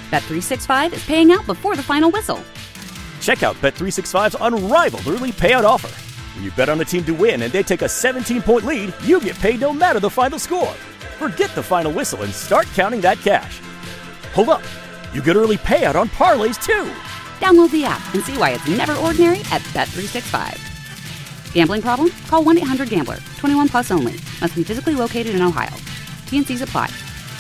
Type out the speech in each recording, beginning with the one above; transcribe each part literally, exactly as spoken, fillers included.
Bet three sixty-five is paying out before the final whistle. Check out Bet three sixty-five's unrivaled early payout offer. When you bet on a team to win and they take a seventeen-point lead, you get paid no matter the final score. Forget the final whistle and start counting that cash. Hold up. You get early payout on parlays, too. Download the app and see why it's never ordinary at Bet three sixty-five. Gambling problem? Call one eight hundred gambler. twenty-one plus only. Must be physically located in Ohio. T N Cs apply.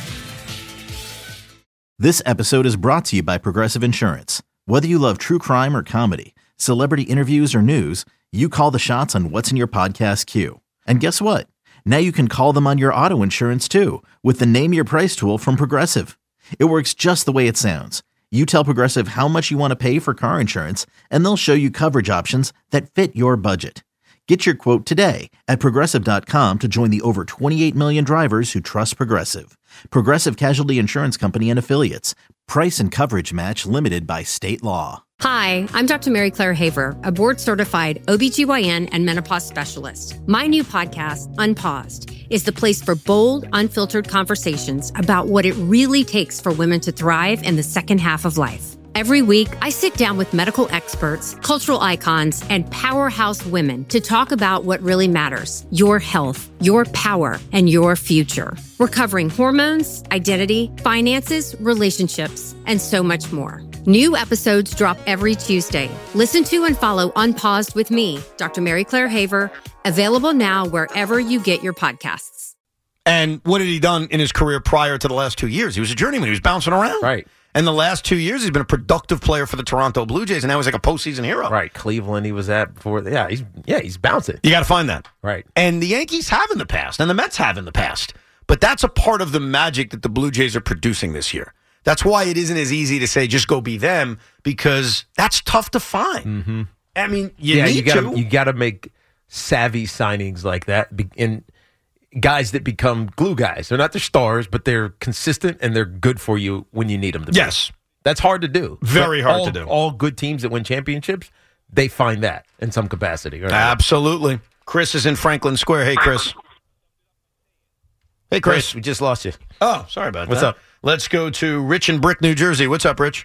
This episode is brought to you by Progressive Insurance. Whether you love true crime or comedy, celebrity interviews or news, you call the shots on what's in your podcast queue. And guess what? Now you can call them on your auto insurance too with the Name Your Price tool from Progressive. It works just the way it sounds. You tell Progressive how much you want to pay for car insurance, and they'll show you coverage options that fit your budget. Get your quote today at Progressive dot com to join the over twenty-eight million drivers who trust Progressive. Progressive Casualty Insurance Company and Affiliates. Price and coverage match limited by state law. Hi, I'm Doctor Mary Claire Haver, a board-certified O B G Y N and menopause specialist. My new podcast, Unpaused, is the place for bold, unfiltered conversations about what it really takes for women to thrive in the second half of life. Every week, I sit down with medical experts, cultural icons, and powerhouse women to talk about what really matters: your health, your power, and your future. We're covering hormones, identity, finances, relationships, and so much more. New episodes drop every Tuesday. Listen to and follow Unpaused with me, Doctor Mary Claire Haver, available now wherever you get your podcasts. And what had he done in his career prior to the last two years? He was a journeyman. He was bouncing around. Right. And the last two years, he's been a productive player for the Toronto Blue Jays, and now he's like a postseason hero. Right. Cleveland, he was at before. Yeah, he's yeah, he's bouncing. You got to find that. Right. And the Yankees have in the past, and the Mets have in the past. But that's a part of the magic that the Blue Jays are producing this year. That's why it isn't as easy to say just go be them, because that's tough to find. Mm-hmm. I mean, you yeah, need you gotta, to. You got to make savvy signings like that, and guys that become glue guys. They're not the stars, but they're consistent and they're good for you when you need them to be. Yes. That's hard to do. Very but hard all, to do. All good teams that win championships, they find that in some capacity. Right? Absolutely. Chris is in Franklin Square. Hey, Chris. Hey, Chris. Chris, we just lost you. Oh, sorry about What's that. up? Let's go to Rich in Brick, New Jersey. What's up, Rich?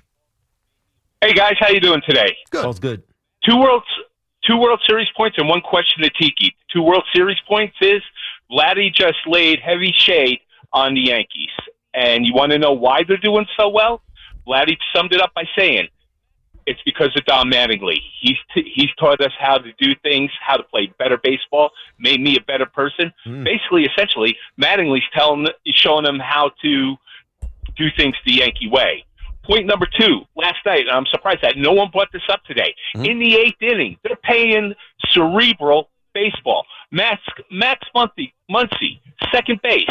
Hey, guys. How you doing today? Good. All's good. Two World, two World Series points and one question to Tiki. Two World Series points is Vladdy just laid heavy shade on the Yankees. And you want to know why they're doing so well? Vladdy summed it up by saying, it's because of Don Mattingly. He's t- he's taught us how to do things, how to play better baseball, made me a better person. Mm. Basically, essentially, Mattingly's telling, showing them how to do things the Yankee way. Point number two, last night, and I'm surprised that no one brought this up today. Mm. In the eighth inning, they're playing cerebral baseball. Max, Max Muncy, Muncy, second base.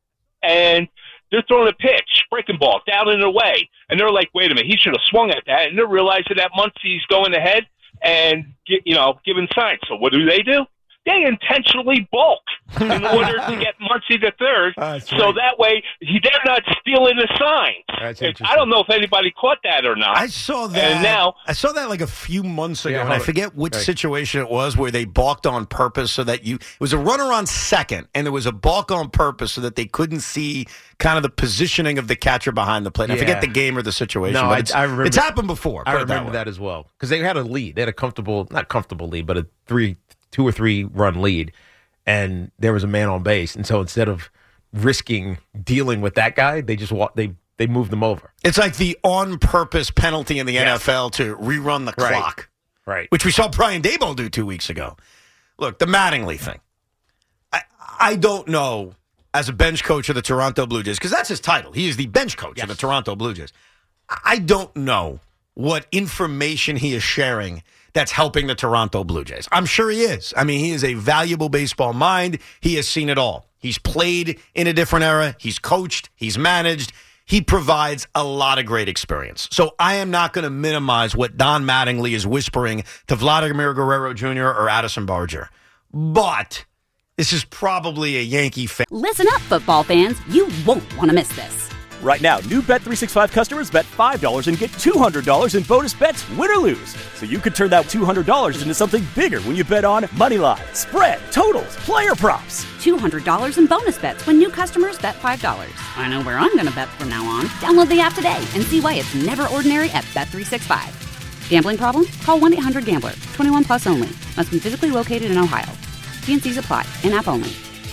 And they're throwing a pitch, breaking ball, down and away. And they're like, wait a minute, he should have swung at that. And they're realizing that Muncy's going ahead and, you know, giving signs. So what do they do? They intentionally bulk in order to get Muncy to third. Oh, so right. That way he, they're not stealing the signs. I don't know if anybody caught that or not. I saw that. And now, I saw that like a few months ago, yeah, and I forget which right. situation it was where they balked on purpose so that you – it was a runner on second, and there was a balk on purpose so that they couldn't see kind of the positioning of the catcher behind the plate. And yeah. I forget the game or the situation, no, but I, it's, I remember, it's happened before. I remember that, that as well because they had a lead. They had a comfortable – not comfortable lead, but a three – two or three run lead, and there was a man on base. And so instead of risking dealing with that guy, they just walk, they they moved them over. It's like the on-purpose penalty in the yes. N F L to rerun the right. clock. Right. Which we saw Brian Daboll do two weeks ago. Look, the Mattingly thing. I, I don't know, as a bench coach of the Toronto Blue Jays, because that's his title. He is the bench coach yes. of the Toronto Blue Jays. I don't know what information he is sharing that's helping the Toronto Blue Jays. I'm sure he is. I mean, he is a valuable baseball mind. He has seen it all. He's played in a different era. He's coached. He's managed. He provides a lot of great experience. So I am not going to minimize what Don Mattingly is whispering to Vladimir Guerrero Junior or Addison Barger. But this is probably a Yankee fan. Listen up, football fans. You won't want to miss this. Right now, new Bet three sixty-five customers bet five dollars and get two hundred dollars in bonus bets, win or lose. So you could turn that two hundred dollars into something bigger when you bet on money line, spread, totals, player props. two hundred dollars in bonus bets when new customers bet five dollars. I know where I'm going to bet from now on. Download the app today and see why it's never ordinary at Bet three sixty-five. Gambling problem? Call one eight hundred gambler. twenty-one plus only. Must be physically located in Ohio. T N Cs apply. In-app only.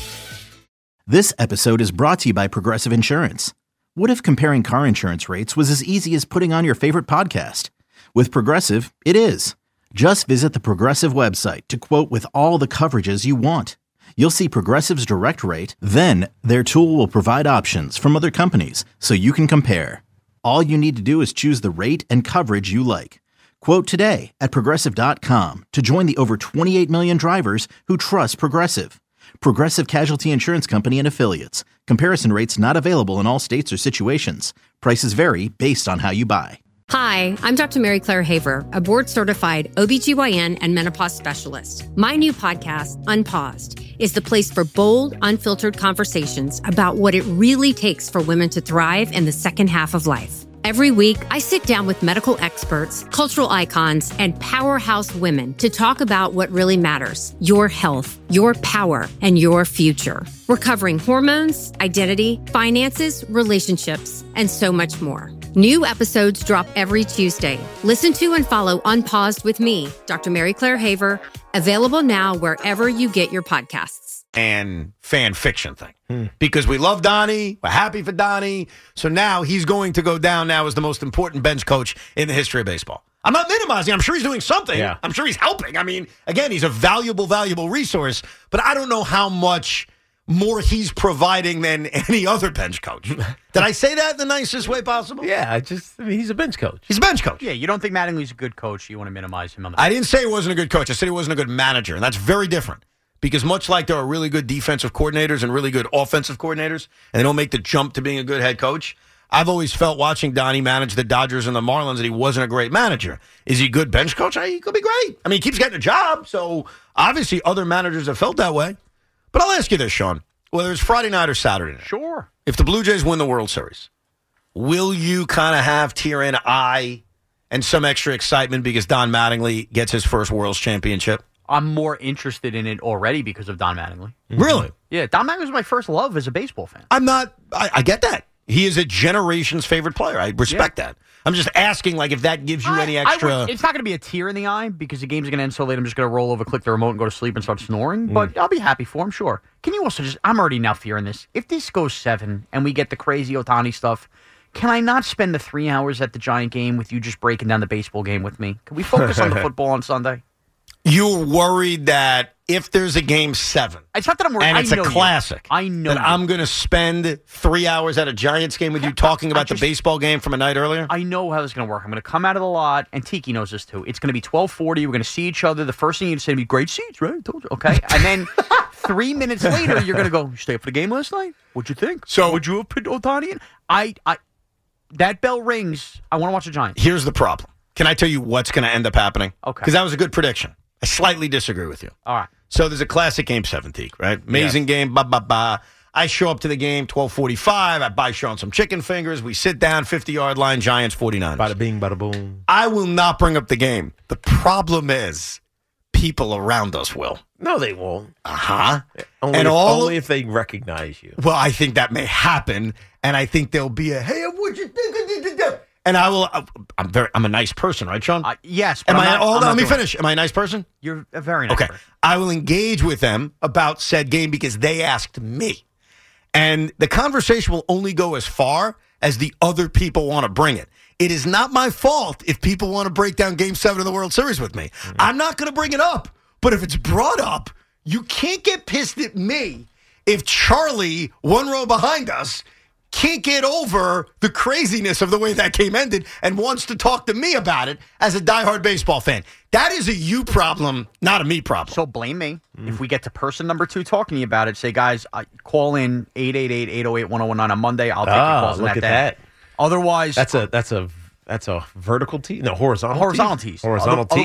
This episode is brought to you by Progressive Insurance. What if comparing car insurance rates was as easy as putting on your favorite podcast? With Progressive, it is. Just visit the Progressive website to quote with all the coverages you want. You'll see Progressive's direct rate, then their tool will provide options from other companies so you can compare. All you need to do is choose the rate and coverage you like. Quote today at Progressive dot com to join the over twenty-eight million drivers who trust Progressive. Progressive Casualty Insurance Company and Affiliates. Comparison rates not available in all states or situations. Prices vary based on how you buy. Hi, I'm Doctor Mary Claire Haver, a board-certified O B G Y N and menopause specialist. My new podcast, Unpaused, is the place for bold, unfiltered conversations about what it really takes for women to thrive in the second half of life. Every week, I sit down with medical experts, cultural icons, and powerhouse women to talk about what really matters: your health, your power, and your future. We're covering hormones, identity, finances, relationships, and so much more. New episodes drop every Tuesday. Listen to and follow Unpaused with me, Doctor Mary Claire Haver, available now wherever you get your podcasts. And fan fiction thing. Hmm. Because we love Donnie, we're happy for Donnie, so now he's going to go down now as the most important bench coach in the history of baseball. I'm not minimizing. I'm sure he's doing something. Yeah. I'm sure he's helping. I mean, again, he's a valuable, valuable resource, but I don't know how much more he's providing than any other bench coach. Did I say that in the nicest way possible? Yeah, I just I mean, he's a bench coach. He's a bench coach. Yeah, you don't think Mattingly's a good coach. You want to minimize him on the I didn't say he wasn't a good coach. I said he wasn't a good manager, and that's very different. Because much like there are really good defensive coordinators and really good offensive coordinators, and they don't make the jump to being a good head coach, I've always felt watching Donnie manage the Dodgers and the Marlins that he wasn't a great manager. Is he a good bench coach? He could be great. I mean, he keeps getting a job, so obviously other managers have felt that way. But I'll ask you this, Sean. Whether it's Friday night or Saturday night. Sure. If the Blue Jays win the World Series, will you kind of have tear in eye and some extra excitement because Don Mattingly gets his first World's Championship? I'm more interested in it already because of Don Mattingly. Really? Yeah, Don Mattingly was my first love as a baseball fan. I'm not, I, I get that. He is a generation's favorite player. I respect yeah. that. I'm just asking, like, if that gives you I, any extra. Would, it's not going to be a tear in the eye because the game's going to end so late. I'm just going to roll over, click the remote, and go to sleep and start snoring. Mm. But I'll be happy for him, sure. Can you also just, I'm already now fearing this. If this goes seven and we get the crazy Ohtani stuff, can I not spend the three hours at the Giant game with you just breaking down the baseball game with me? Can we focus on the football on Sunday? You're worried that if there's a game seven, it's not that I'm worried. And it's I know a classic. You. I know that you. I'm going to spend three hours at a Giants game with you talking about just, the baseball game from a night earlier. I know how this is going to work. I'm going to come out of the lot, and Tiki knows this too. It's going to be twelve forty. We're going to see each other. The first thing you're going to say to me, "Great seats, right?" I told you. Okay, and then three minutes later, you're going to go, "You stay up for the game last night? What'd you think? So would you have put Ohtani in?" I, I, that bell rings. I want to watch the Giants. Here's the problem. Can I tell you what's going to end up happening? Okay, because that was a good prediction. I slightly disagree with you. All right. So there's a classic game seven, Teak, right? Amazing yes. game, ba ba ba. I show up to the game, twelve forty-five. I buy Sean some chicken fingers. We sit down, fifty-yard line, Giants, forty-nine. Bada bing, bada boom. I will not bring up the game. The problem is people around us will. No, they won't. Uh-huh. Only, and if, all, only if they recognize you. Well, I think that may happen, and I think there'll be a, hey, what'd you think? And I will. I'm very. I'm a nice person, right, Sean? Uh, yes. But Am I'm I? not, hold I'm on. Let me doing finish. Am I a nice person? You're a very nice okay. person. I will engage with them about said game because they asked me, and the conversation will only go as far as the other people want to bring it. It is not my fault if people want to break down Game Seven of the World Series with me. Mm-hmm. I'm not going to bring it up. But if it's brought up, you can't get pissed at me if Charlie, one row behind us, can't get over the craziness of the way that game ended and wants to talk to me about it as a diehard baseball fan. That is a you problem, not a me problem. So blame me. Mm. If we get to person number two talking to you about it, say, guys, I call in eight eight eight, eight oh eight, one oh one nine on Monday. I'll take ah, your calls on look that at day. that. Otherwise, that's a that's a that's a vertical tee. No, horizontal. Horizontal tees. tees. Horizontal Other, tees. Otherwise,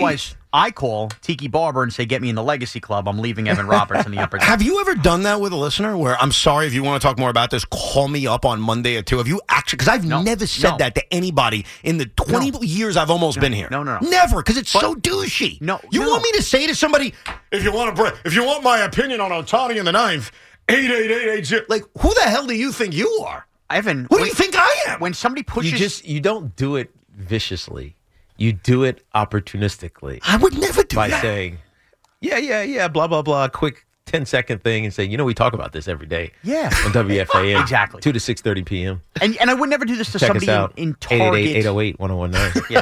I call Tiki Barber and say, get me in the Legacy Club. I'm leaving Evan Roberts in the upper deck. Have you ever done that with a listener where, I'm sorry, if you want to talk more about this, call me up on Monday at two? Have you actually, because I've No. never said No. that to anybody in the twenty No. years I've almost No. been here. No, no, no. Never, because it's But- so douchey. No, You no. want me to say to somebody, if you want to, if you want my opinion on Ohtani in the ninth, eight eight eight eight zero. Like, who the hell do you think you are? Evan, Who do when- you think I am? When somebody pushes... You just you don't do it viciously. You do it opportunistically I would never do by that. saying, yeah, yeah, yeah, blah, blah, blah, quick ten second thing and say, you know, we talk about this every day. Yeah. On W F A M. Exactly. two to six thirty p.m. And, and I would never do this to Check somebody us out. in, in Target. eight eight eight, eight oh eight, one oh one nine. Yeah.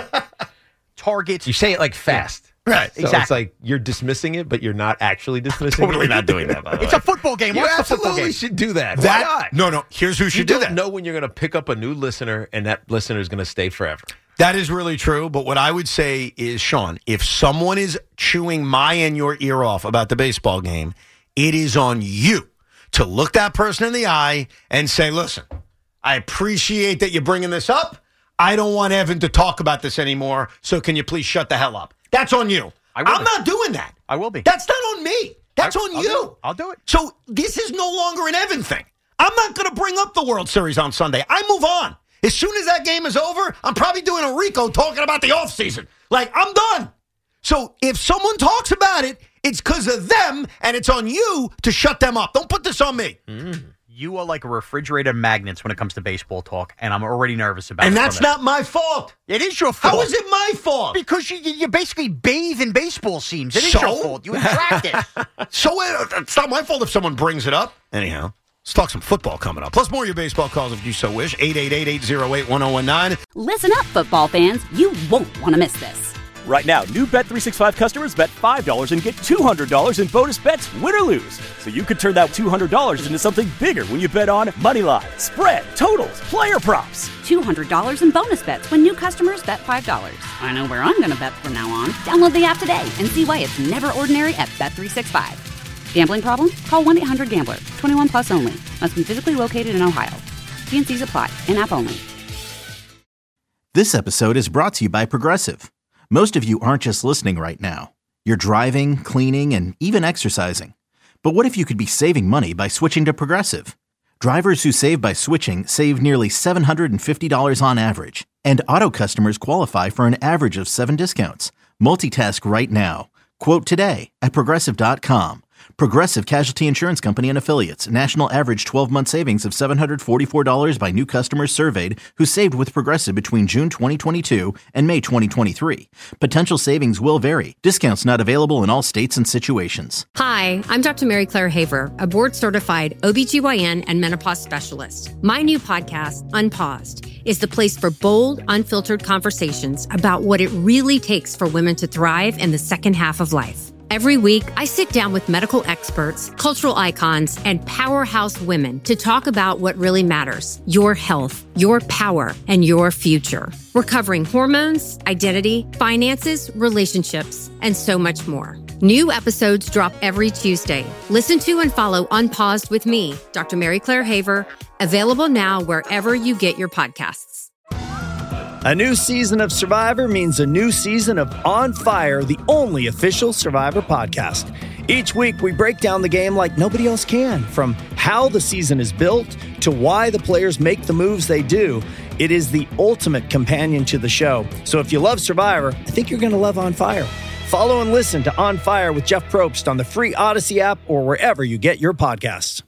Target. You say it like fast. Right. So it's Exactly. like you're dismissing it, but you're not actually dismissing Totally it. not doing that, by the It's way. a football game. You Watch the football absolutely game. should do that. That, Why not? no, no. Here's who You should do don't that. know when you're going to pick up a new listener, and that listener is going to stay forever. That is really true. But what I would say is, Sean, if someone is chewing my and your ear off about the baseball game, it is on you to look that person in the eye and say, listen, I appreciate that you're bringing this up. I don't want Evan to talk about this anymore, so can you please shut the hell up? That's on you. I will I'm be. not doing that. I will be. That's not on me. That's I- on I'll you. do it. I'll do it. So this is no longer an Evan thing. I'm not going to bring up the World Series on Sunday. I move on. As soon as that game is over, I'm probably doing a Rico talking about the offseason. Like, I'm done. So if someone talks about it, it's because of them, and it's on you to shut them up. Don't put this on me. You are like a refrigerator magnets when it comes to baseball talk, and I'm already nervous about it. And that's from it. not my fault. It is your fault. How is it my fault? Because you, you basically bathe in baseball seams. It is So? your fault. You attract it. So uh, it's not my fault if someone brings it up. Anyhow, let's talk some football coming up. Plus more of your baseball calls if you so wish. eight eight eight, eight oh eight, one oh one nine. Listen up, football fans. You won't want to miss this. Right now, new Bet three sixty-five customers bet five dollars and get two hundred dollars in bonus bets, win or lose. So you could turn that two hundred dollars into something bigger when you bet on money line, spread, totals, player props. two hundred dollars in bonus bets when new customers bet five dollars. I know where I'm going to bet from now on. Download the app today and see why it's never ordinary at Bet three sixty-five. Gambling problem? Call one eight hundred gambler. twenty-one plus only. Must be physically located in Ohio. T and C's apply. In-app only. This episode is brought to you by Progressive. Most of you aren't just listening right now. You're driving, cleaning, and even exercising. But what if you could be saving money by switching to Progressive? Drivers who save by switching save nearly seven hundred fifty dollars on average. And auto customers qualify for an average of seven discounts. Multitask right now. Quote today at Progressive dot com. Progressive Casualty Insurance Company and Affiliates. National average twelve-month savings of seven hundred forty-four dollars by new customers surveyed who saved with Progressive between June twenty twenty-two and May twenty twenty-three. Potential savings will vary. Discounts not available in all states and situations. Hi, I'm Doctor Mary Claire Haver, a board-certified O B G Y N and menopause specialist. My new podcast, Unpaused, is the place for bold, unfiltered conversations about what it really takes for women to thrive in the second half of life. Every week, I sit down with medical experts, cultural icons, and powerhouse women to talk about what really matters: your health, your power, and your future. We're covering hormones, identity, finances, relationships, and so much more. New episodes drop every Tuesday. Listen to and follow Unpaused with me, Doctor Mary Claire Haver, available now wherever you get your podcasts. A new season of Survivor means a new season of On Fire, the only official Survivor podcast. Each week, we break down the game like nobody else can, from how the season is built to why the players make the moves they do. It is the ultimate companion to the show. So if you love Survivor, I think you're going to love On Fire. Follow and listen to On Fire with Jeff Probst on the free Odyssey app or wherever you get your podcasts.